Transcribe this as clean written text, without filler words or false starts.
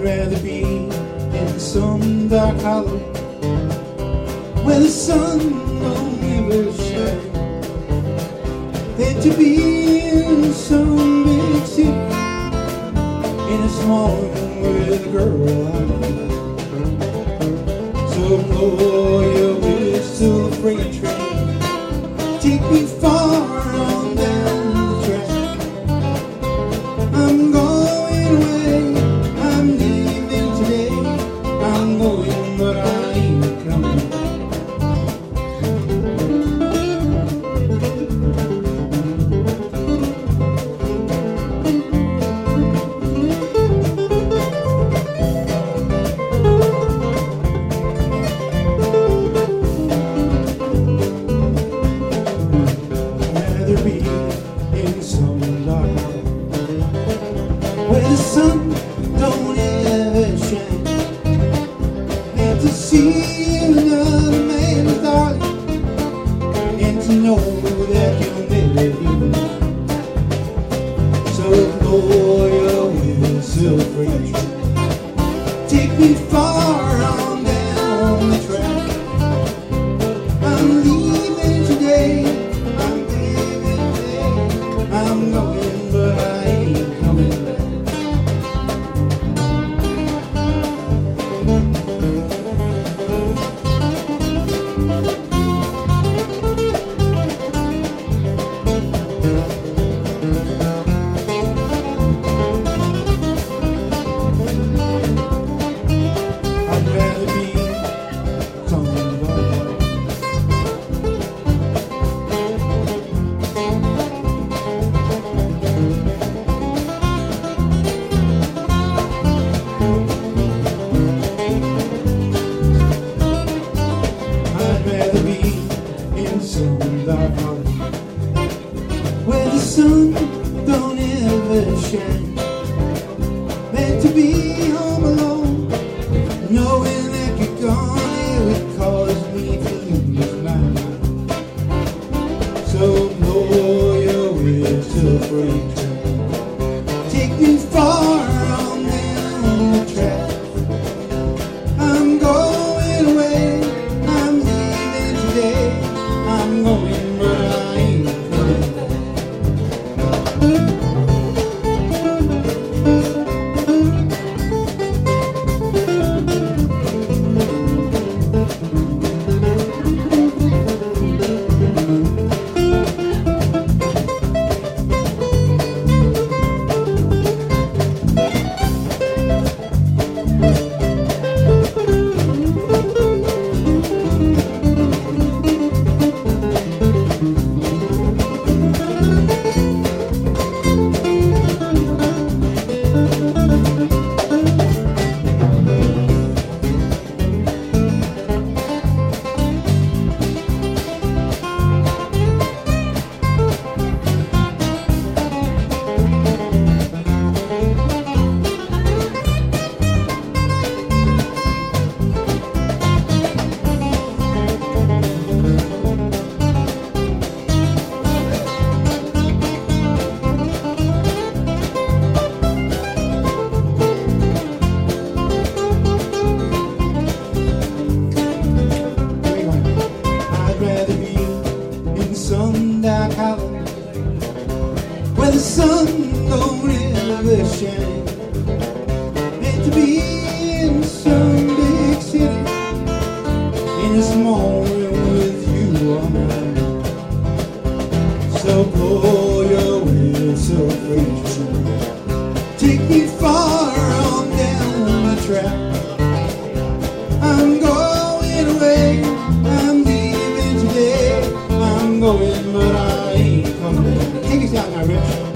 rather be in some dark hollow where the sun don't ever shine than to be in some big city in a small room with a girl I know. So blow your whistle, freight train, take me far on down the track. I'm going away, I'm leaving today. I'm going, but I ain't coming back. Be in some dark hollow where the sun don't ever shine, and to see another man's darling, and to know that you'll never be mine. So blow your whistle, freight train, take me far on down the track. I'm leaving today, I'm going, but I ain't coming back. I'd rather be somewhere. I'd rather be in some dark hollow where the sun don't ever shine than to be home alone, knowing that you're gone. It would cause me to lose my mind. So blow your whistle, freight train, take me far on down the track. I'm going away, I'm leaving today. I'm going, but I ain't coming back. Some dark hollow where the sun don't ever shine, and to be in some big city in a small room with you all night. So blow your whistle, freight train, take me far on down the track. I'm going away, I'm leaving today. I'm going, but I ain't coming back. Take us out now, Rich.